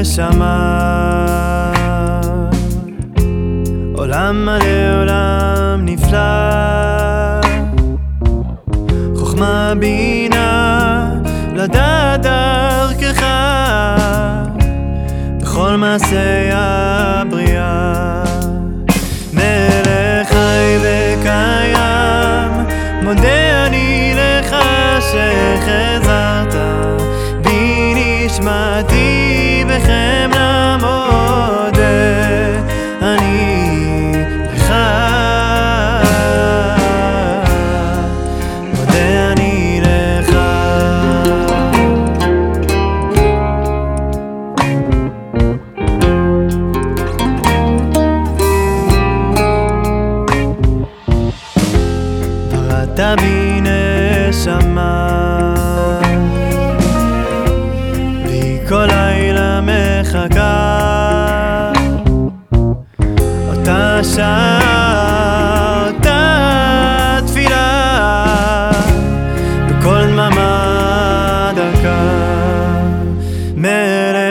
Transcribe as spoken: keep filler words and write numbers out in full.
נשמה, עולם מלא עולם נפלא, חוכמה בינה לדעת דרכך בכל מעשי הבריאה. מלך חי וקיים, מודה אני לך שחזרת בי נשמתי בחמלה, מודה אני לך, מודה אני לך. בראת בי נשמה, והיא כל לילה מחכה, אותה שעה, אותה תפילה, בכל דממה דקה. מלך